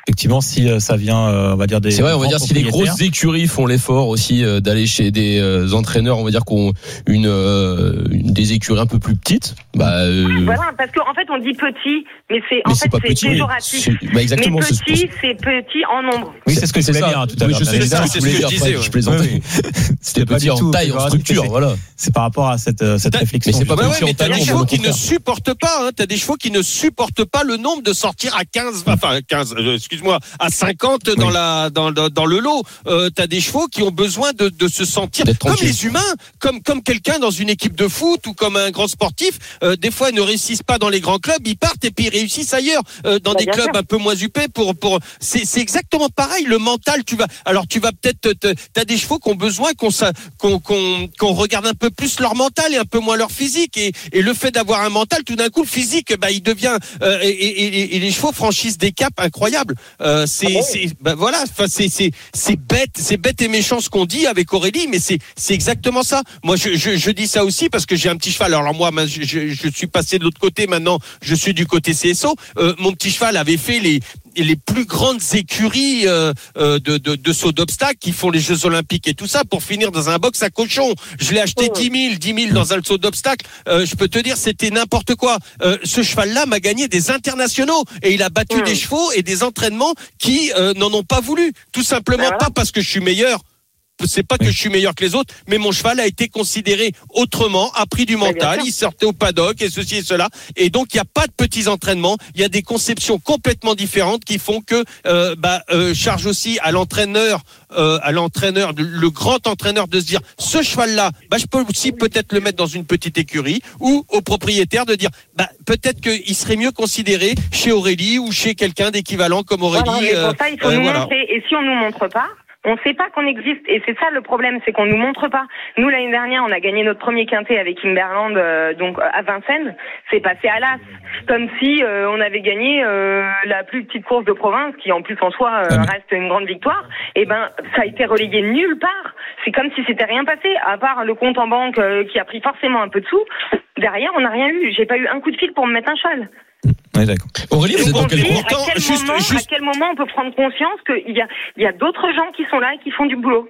Effectivement, si ça vient, euh, on va dire des. C'est vrai, on va dire si les grosses écuries font l'effort aussi euh, d'aller chez des euh, entraîneurs, on va dire qu'on une, euh, une des écuries un peu plus petites. Bah. Euh... Voilà, parce qu'en fait on dit petit, mais c'est en mais fait c'est, c'est péjoratif. Oui. Bah exactement. Mais petit, c'est, c'est petit en nombre. Oui, c'est ce que je voulais dire tout à l'heure. Je sais, c'est ce que je disais. Je plaisantais. C'était petit en taille, en structure, voilà. C'est par rapport à cette cette réflexion. Mais c'est pas petit en taille. T'as des chevaux qui ne supportent pas. Hein. T'as des chevaux qui ne supportent pas le nombre de sortir à quinze, enfin quinze, excuse-moi, à cinquante dans la dans dans le lot. Euh, t'as des chevaux qui ont besoin de de se sentir comme les humains, comme comme quelqu'un dans une équipe de foot ou comme un grand sportif. Euh, des fois, ils ne réussissent pas dans les grands clubs, ils partent et puis ils réussissent ailleurs, euh, dans bah, des clubs sûr. un peu moins huppés. Pour pour c'est c'est exactement pareil. Le mental, tu vas alors tu vas peut-être t'as des chevaux qui ont besoin qu'on qu'on qu'on qu'on regarde un peu plus leur mental et un peu moins leur physique et et le fait d'avoir un mental, tout d'un coup, le physique, bah il devient euh, et, et, et les chevaux franchissent des caps incroyables. Euh, c'est ah bon c'est bah, voilà, enfin c'est c'est c'est bête, c'est bête et méchant ce qu'on dit avec Aurélie, mais c'est c'est exactement ça. Moi je je, je dis ça aussi parce que j'ai un petit cheval. Alors moi je, je, je suis passé de l'autre côté, maintenant je suis du côté C S O. Euh, mon petit cheval avait fait les les plus grandes écuries euh, euh, de, de, de saut d'obstacles qui font les Jeux Olympiques et tout ça pour finir dans un box à cochon. Je l'ai acheté dix mille, dix mille dans un saut d'obstacles. Euh, je peux te dire, c'était n'importe quoi. Euh, ce cheval-là m'a gagné des internationaux et il a battu mmh. des chevaux et des entraînements qui euh, n'en ont pas voulu. Tout simplement voilà. Pas parce que je suis meilleur. C'est pas que je suis meilleur que les autres, mais mon cheval a été considéré autrement, a pris du mental, il sortait au paddock et ceci et cela. Et donc, il n'y a pas de petits entraînements, il y a des conceptions complètement différentes qui font que, euh, bah, euh, charge aussi à l'entraîneur, euh, à l'entraîneur, le grand entraîneur de se dire, ce cheval-là, bah, je peux aussi peut-être le mettre dans une petite écurie, ou au propriétaire de dire, bah, peut-être qu'il serait mieux considéré chez Aurélie ou chez quelqu'un d'équivalent comme Aurélie. Voilà, mais pour ça, il faut euh, nous voilà. montrer. Et si on nous montre pas, on ne sait pas qu'on existe et c'est ça le problème, c'est qu'on nous montre pas. Nous l'année dernière, on a gagné notre premier quintet avec Imberland euh, donc à Vincennes, c'est passé à l'as, comme si euh, on avait gagné euh, la plus petite course de province qui en plus en soi euh, reste une grande victoire. Et ben ça a été relayé nulle part. C'est comme si c'était rien passé, à part le compte en banque euh, qui a pris forcément un peu de sous. Derrière, on n'a rien eu. J'ai pas eu un coup de fil pour me mettre un cheval. Oui, d'accord. Aurélie, vous êtes dans quel à quel, juste, moment, juste... à quel moment on peut prendre conscience qu'il y a, il y a d'autres gens qui sont là et qui font du boulot?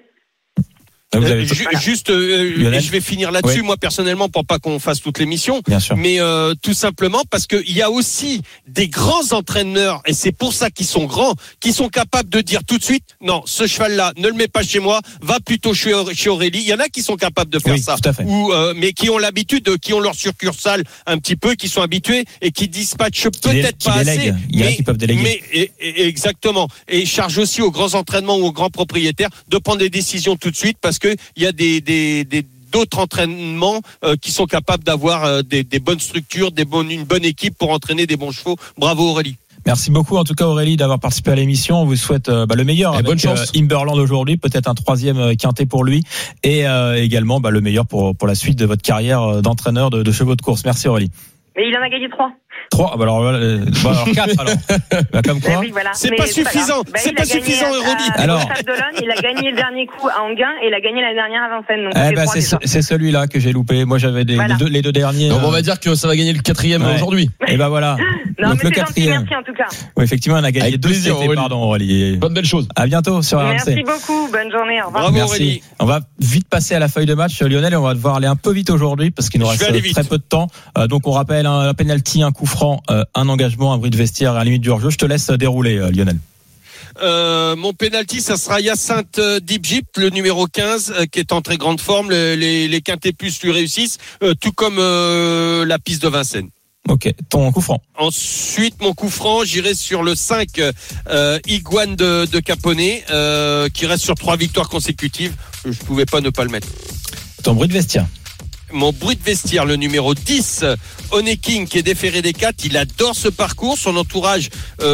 Vous avez... euh, voilà. Juste, euh, je vais finir là-dessus, oui. Moi personnellement, pour pas qu'on fasse toute l'émission, mais euh, tout simplement parce qu'il y a aussi des grands entraîneurs, et c'est pour ça qu'ils sont grands, qui sont capables de dire tout de suite, non, ce cheval-là, ne le mets pas chez moi, va plutôt chez, chez Aurélie. Il y en a qui sont capables de faire oui, ça, ou euh, mais qui ont l'habitude, qui ont leur succursale un petit peu, qui sont habitués et qui dispatchent peut-être qui pas délèguent. assez. Il y a qui peuvent déléguer. Mais et, et, exactement, et charge aussi aux grands entraînements ou aux grands propriétaires de prendre des décisions tout de suite parce que il y a des Des, des, d'autres entraînements euh, qui sont capables d'avoir euh, des, des bonnes structures, des bonnes, une bonne équipe pour entraîner des bons chevaux. Bravo Aurélie. Merci beaucoup en tout cas Aurélie d'avoir participé à l'émission. On vous souhaite euh, bah, le meilleur et avec bonne chance. Euh, Imberland aujourd'hui, peut-être un troisième euh, quintet pour lui et euh, également bah, le meilleur pour, pour la suite de votre carrière euh, d'entraîneur de, de chevaux de course. Merci Aurélie. Mais il en a gagné trois. Trois, bah alors, euh, bah alors quatre alors. Bah comme quoi. Oui, voilà. C'est mais pas c'est suffisant. Pas c'est bah, pas suffisant, Aurélie. Alors, il a gagné le dernier coup à Anguin et il a gagné l'année dernière à Vincennes. Donc eh bah, c'est, ce, c'est celui-là que j'ai loupé. Moi, j'avais des, voilà. les, deux, les deux derniers. Donc, euh... on va dire que ça va gagner le quatrième ouais. aujourd'hui. Et bah voilà. Non, donc mais le c'est quatrième. Gentil, merci en tout cas. Oui, effectivement, on a gagné avec deux plaisir, C T, pardon Aurélie. Bonne belle chose. À bientôt sur R M C. Merci beaucoup. Bonne journée. Au revoir. Bravo Merci. Aurélie. On va vite passer à la feuille de match, Lionel, et on va devoir aller un peu vite aujourd'hui parce qu'il nous reste très peu de temps. Euh, donc on rappelle un, un penalty, un coup franc, euh, un engagement, un bruit de vestiaire à la limite du hors-jeu. Je te laisse dérouler, euh, Lionel. Euh, mon penalty, ça sera Hyacinthe Dibjip, le numéro quinze, euh, qui est en très grande forme. Le, les, les quintés plus lui réussissent, euh, tout comme euh, la piste de Vincennes. Ok, ton coup franc. Ensuite, mon coup franc, j'irai sur le cinq, euh, Iguane de, de Caponnet, euh, qui reste sur trois victoires consécutives. Je ne pouvais pas ne pas le mettre. Ton bruit de vestiaire. Mon bruit de vestiaire, le numéro dix, Oneking, qui est déféré des quatre. Il adore ce parcours. Son entourage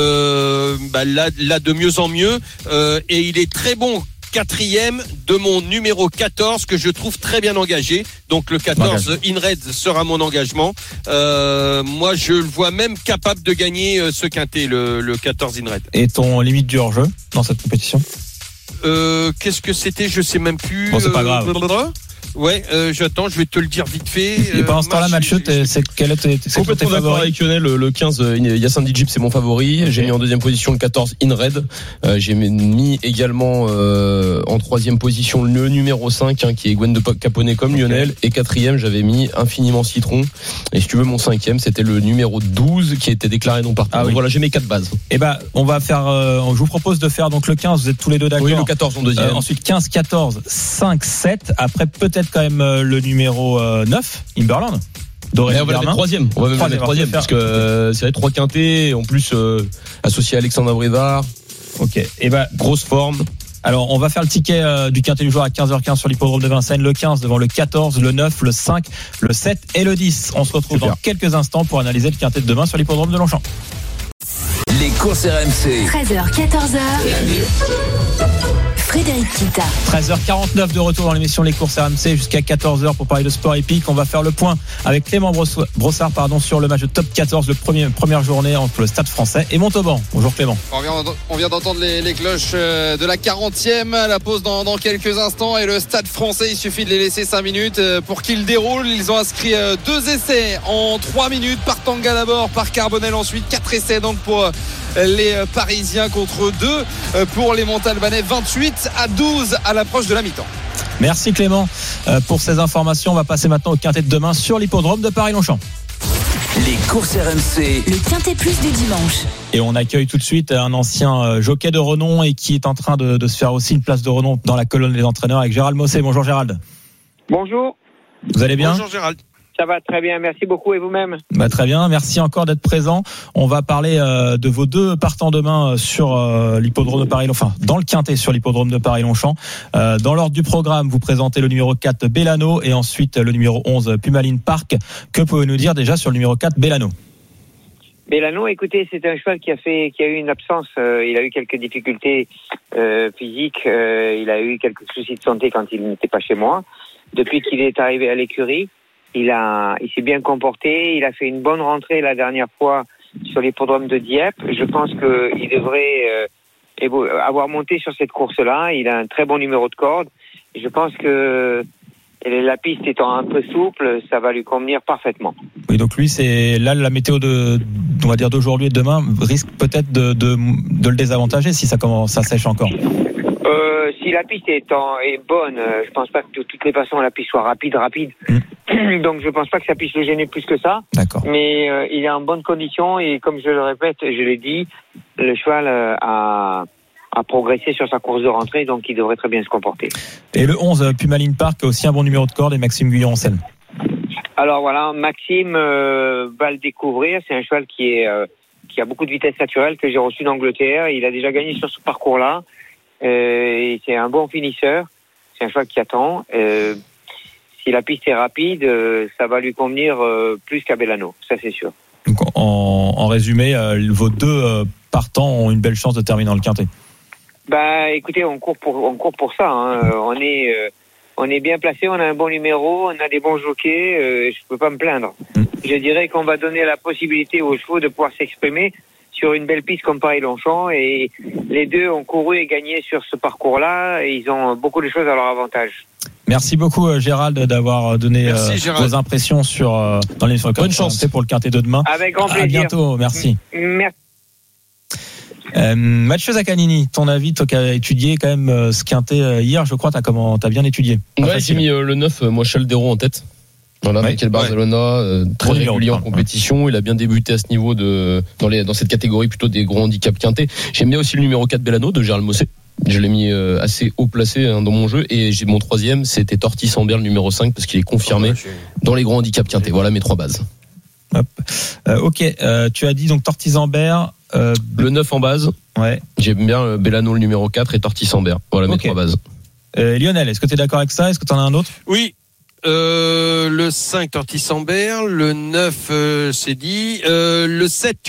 euh, bah, l'a, l'a de mieux en mieux. Euh, et il est très bon. Quatrième de mon numéro quatorze que je trouve très bien engagé. Donc le quatorze Inred sera mon engagement. Euh, moi je le vois même capable de gagner euh, ce quintet, le, le quatorze Inred. Et ton limite du hors-jeu dans cette compétition? euh, Qu'est-ce que c'était? Je sais même plus. Bon, c'est pas grave. Ouais, euh, j'attends, je vais te le dire vite fait. Et pendant ce temps-là, Mathieu, c'est quel est tes c'est complètement d'accord avec Lionel. Le, le quinze, Yassin Dijip, c'est mon favori. Okay. J'ai mis en deuxième position le quatorze, Inred. Euh, j'ai mis également euh, en troisième position le numéro cinq, hein, qui est Gwen de Caponnet comme okay. Lionel. Et quatrième, j'avais mis Infiniment Citron. Et si tu veux, mon cinquième, c'était le numéro douze, qui était déclaré non partant. Ah, oui. Voilà, j'ai mes quatre bases. Et ben, on va faire. Euh, je vous propose de faire donc le quinze. Vous êtes tous les deux d'accord. Oui, le quatorze en deuxième. Euh, ensuite quinze, quatorze, cinq, sept. Après peut-être quand même euh, le numéro euh, neuf, Imberland. Doré, on va le mettre troisième. On va même le mettre troisième parce que euh, c'est vrai, trois quintés, en plus euh, associé à Alexandre Brivard. Ok. Et ben grosse forme. Alors on va faire le ticket euh, du quintet du jour à quinze heures quinze sur l'hippodrome de Vincennes. Le quinze devant le quatorze, le neuf, le cinq, le sept et le dix. On se retrouve Super. dans quelques instants pour analyser le quintet de demain sur l'hippodrome de Longchamp. Les courses R M C. treize heures, quatorze heures. Frédéric Kita. treize heures quarante-neuf de retour dans l'émission Les courses R M C jusqu'à quatorze heures pour parler de sport épique. On va faire le point avec Clément Brossard pardon, sur le match de top quatorze, le premier, première journée entre le Stade Français et Montauban. Bonjour Clément. On vient, on vient d'entendre les, les cloches de la quarantième, la pause dans, dans quelques instants et le Stade Français, il suffit de les laisser cinq minutes pour qu'ils déroulent. Ils ont inscrit deux essais en trois minutes, par Tanga d'abord, par Carbonel ensuite, quatre essais donc pour les Parisiens contre deux pour les Montalbanais, vingt-huit à douze à l'approche de la mi-temps. Merci Clément pour ces informations. On va passer maintenant au quintet de demain sur l'hippodrome de Paris-Longchamp. Les courses R M C. Le quintet plus du dimanche. Et on accueille tout de suite un ancien jockey de renom et qui est en train de, de se faire aussi une place de renom dans la colonne des entraîneurs avec Gérald Mossé. Bonjour Gérald. Bonjour. Vous allez bien ? Bonjour Gérald. Ça va très bien, merci beaucoup, et vous-même ? Bah, très bien, merci encore d'être présent. On va parler euh, de vos deux partants demain sur euh, l'hippodrome de Paris, enfin dans le quintet sur l'hippodrome de Paris-Longchamp. Euh, dans l'ordre du programme, vous présentez le numéro quatre Bellano et ensuite le numéro onze Pumaline Park. Que pouvez-vous nous dire déjà sur le numéro quatre Bellano ? Bellano, écoutez, c'est un cheval qui a fait, qui a eu une absence. Euh, il a eu quelques difficultés euh, physiques. Euh, il a eu quelques soucis de santé quand il n'était pas chez moi. Depuis qu'il est arrivé à l'écurie, Il a, il s'est bien comporté. Il a fait une bonne rentrée la dernière fois sur l'hippodrome de Dieppe. Je pense qu'il devrait euh, avoir monté sur cette course-là. Il a un très bon numéro de corde. Et je pense que la piste étant un peu souple, ça va lui convenir parfaitement. Oui, donc lui, c'est là la météo de, on va dire d'aujourd'hui et de demain risque peut-être de, de, de le désavantager si ça commence, ça sèche encore. Euh, si la piste est, en, est bonne, euh, je pense pas que de toutes les façons la piste soit rapide, rapide. Mmh. Donc je pense pas que ça puisse le gêner plus que ça. D'accord. Mais euh, il est en bonne condition et comme je le répète, je l'ai dit, le cheval euh, a, a progressé sur sa course de rentrée, donc il devrait très bien se comporter. Et le onze, Pumaline Park, a aussi un bon numéro de corde et Maxime Guyon en scène. Alors voilà, Maxime euh, va le découvrir. C'est un cheval qui est euh, qui a beaucoup de vitesse naturelle que j'ai reçu d'Angleterre. Il a déjà gagné sur ce parcours-là. Euh, et c'est un bon finisseur. C'est un cheval qui attend. Euh, si la piste est rapide, euh, ça va lui convenir euh, plus qu'à Bellano, ça c'est sûr. Donc en, en résumé, euh, vos deux euh, partants ont une belle chance de terminer dans le quintet. Bah, écoutez, on court pour on court pour ça. Hein. On est euh, on est bien placé, on a un bon numéro, on a des bons jockeys. Euh, je peux pas me plaindre. Mmh. Je dirais qu'on va donner la possibilité aux chevaux de pouvoir s'exprimer sur une belle piste comme Paris-Longchamp, et les deux ont couru et gagné sur ce parcours-là et ils ont beaucoup de choses à leur avantage. Merci beaucoup Gérald d'avoir donné merci, euh, vos impressions sur euh, dans l'émission. Bonne chance pour le quintet de demain. Avec grand plaisir. À bientôt, merci. Merci. Euh, Mathieu Zaccanini, ton avis, toi qui as étudié quand même euh, ce quintet euh, hier, je crois, t'as comment, t'as bien étudié. Ouais, j'ai mis euh, le neuf, euh, moi Chaldero en tête. Voilà, ouais, Michael Barzalona, euh, très régulier en compétition. Ouais. Il a bien débuté à ce niveau de dans, les, dans cette catégorie plutôt des gros handicaps quintés. J'aime bien aussi le numéro quatre Bellano de Gérald Mossé. Je l'ai mis euh, assez haut placé hein, dans mon jeu. Et j'ai mon troisième, c'était Tortis Amber, le numéro cinq, parce qu'il est confirmé oh, ouais, dans les gros handicaps quintés. Voilà mes trois bases. Hop. Euh, ok, euh, tu as dit donc Tortis Amber. Euh, le neuf en base. Ouais. J'aime bien euh, Bellano le numéro quatre et Tortis Amber. Voilà okay. mes trois bases. Euh, Lionel, est-ce que tu es d'accord avec ça ? Est-ce que tu en as un autre ? Oui. Euh, le cinq, Tortis Amber. Le neuf, euh, c'est dit. Euh, le sept, tu l'as donné ?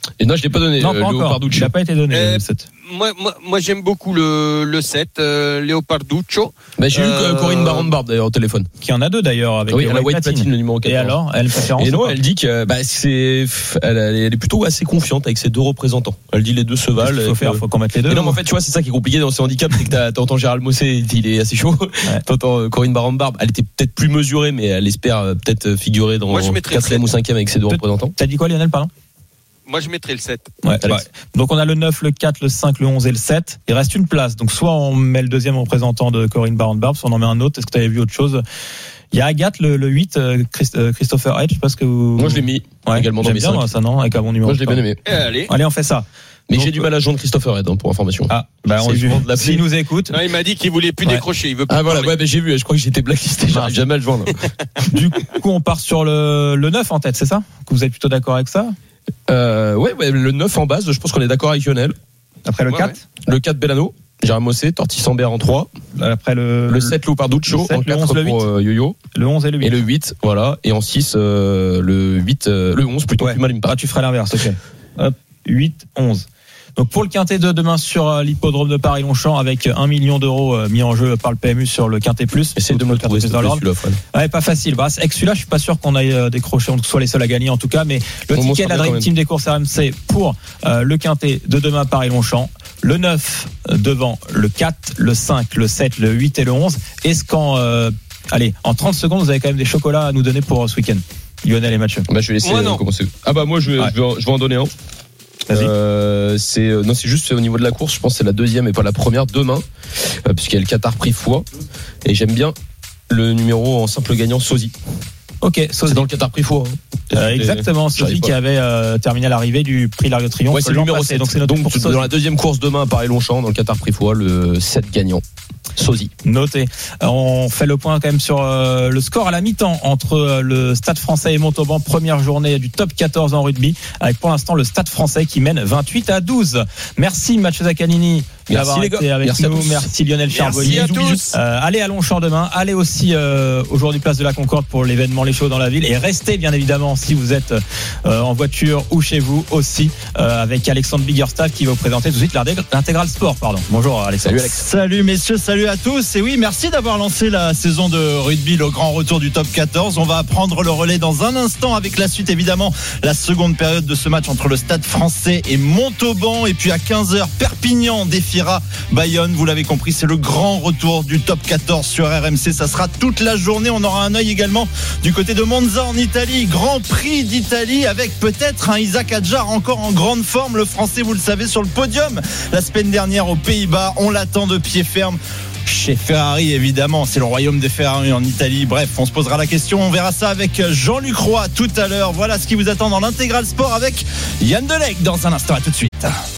Et non, je l'ai pas donné. Non, euh, pas encore. Il n'a pas été donné. Euh, le sept. Moi, moi, moi, j'aime beaucoup le, le sept, euh, Leoparduccio. Bah, j'ai Euh, eu Corinne Baron-Barbe d'ailleurs au téléphone. Qui en a deux d'ailleurs avec Oui, les elle a White Platine. Platine, le numéro quatorze. Et alors, elle préférence Et ou non, pas elle dit que bah, c'est, elle, elle est plutôt assez confiante avec ses deux représentants. Elle dit les deux se valent. Il faut faire, faut qu'on mette les deux. Et non, mais en fait, tu vois, c'est ça qui est compliqué dans ce handicap, c'est que t'as- t'entends Gérald Mossé, il est assez chaud. Ouais. T'entends Corinne Baron-Barbe, elle était peut-être plus mesurée, mais elle espère euh, peut-être figurer dans Moi, je mettrais le quatrième ou cinquième avec ses deux Peut- représentants. T'as dit quoi, Lionel, pardon? Moi, je mettrais le sept. Ouais, Alex. ouais. Donc on a le neuf, le quatre, le cinq, le onze et le sept. Il reste une place. Donc soit on met le deuxième représentant de Corinne Baron-Barbe, soit on en met un autre. Est-ce que tu avais vu autre chose? Il y a Agathe, le, le huit, euh, Christ- euh, Christopher Hedge, je sais pas ce que vous... Moi, je l'ai mis Ouais, également dans j'aime mes bien, cinq. moi, ça, non? Avec un bon numéro. Moi, je l'ai bien aimé. Eh, allez. Allez, on fait ça. Mais Donc, j'ai du mal à joindre Christopher Head, hein, pour information. Ah, bah, on C'est lui souvent de l'appeler. s'il nous écoute. Non, il m'a dit qu'il voulait plus Ouais. décrocher. Il veut plus Ah voilà, parler. ouais, bah, j'ai vu, je crois que j'étais blacklisté, j'arrive jamais à le joindre. Du coup, on part sur le, le neuf en tête, c'est ça? Que vous êtes plutôt d'accord avec ça? Euh, ouais, ouais, le neuf en base, je pense qu'on est d'accord avec Lionel. Après le Ouais, quatre? Le quatre Bellano, Gérard Mossé, Tortis-Sambert en trois. Après le, Le sept Leoparduccio le sept, en le onze, quatre le pour huit. euh, Yo-Yo. le onze et le huit. Et le huit, voilà. Et en six, euh, le huit, euh, le onze plutôt. Ouais. Plus mal, il me Ah, paraît. tu ferais l'inverse, ok. Hop, huit, onze. Donc pour le quintet de demain sur euh, l'hippodrome de Paris-Longchamp avec un million d'euros euh, mis en jeu par le P M U sur le quintet plus. Essaye de me le trouver, s'il te plaît, celui-là, Fred. Ouais, pas facile. Bah, avec celui-là, je suis pas sûr qu'on aille euh, décrocher, on soit les seuls à gagner en tout cas, mais le On ticket montre de la bien Dream quand même. Team des courses R M C pour euh, le quintet de demain à Paris-Longchamp. Le neuf euh, devant le quatre, le cinq, le sept, le huit et le onze. Est-ce qu'en euh, allez, en trente secondes, vous avez quand même des chocolats à nous donner pour euh, ce week-end? Lionel et Mathieu. Bah, je vais laisser Moi, euh, non. commencer. Ah bah moi je vais, Ouais. je vais, en, je vais en donner un. Vas-y. Euh, c'est euh, non c'est juste au niveau de la course, je pense que c'est la deuxième et pas la première demain, euh, puisqu'il y a le Qatar Prix Foix et j'aime bien le numéro en simple gagnant Sozy. Ok, C'est dans le Qatar Prix Foix. Hein. Euh, exactement, J'arrive celui pas. qui avait euh, terminé à l'arrivée du prix l'Arc de Triomphe. Ouais, c'est le l'an numéro passé. sept. Donc c'est notre Donc pour Sozy. dans la deuxième course demain à Paris-Longchamp dans le Qatar Prix Foix, le sept gagnant Sozy. Noté. Euh, On fait le point quand même sur euh, le score à la mi-temps entre euh, le Stade Français et Montauban, première journée du top quatorze en rugby, avec pour l'instant le Stade Français qui mène vingt-huit à douze. Merci Mathieu Zaccanini d'avoir les gars. été avec Merci à nous. tous. Merci Lionel Charbonnier. à tous. Euh, allez à Longchamp demain. Allez aussi euh, aujourd'hui place de la Concorde pour l'événement Les Chauds dans la ville. Et restez bien évidemment si vous êtes euh, en voiture ou chez vous aussi euh, avec Alexandre Biggerstaff qui va vous présenter tout de suite l'intégral sport. Pardon. Bonjour Alexandre. Salut Alex. Salut messieurs, salut à tous. Et oui, merci d'avoir lancé la saison de rugby, le grand retour du top quatorze. On va prendre le relais dans un instant avec la suite, évidemment, la seconde période de ce match entre le Stade Français et Montauban. Et puis à quinze heures, Perpignan défiera Bayonne. Vous l'avez compris, c'est le grand retour du top quatorze sur R M C. Ça sera toute la journée. On aura un œil également du côté de Monza en Italie. Grand Prix d'Italie avec peut-être un Isaac Adjar encore en grande forme. Le Français, vous le savez, sur le podium la semaine dernière aux Pays-Bas. On l'attend de pied ferme chez Ferrari, évidemment, c'est le royaume des Ferrari en Italie. Bref, on se posera la question, on verra ça avec Jean-Luc Roy tout à l'heure. Voilà ce qui vous attend dans l'intégral sport avec Yann Delec dans un instant. À tout de suite.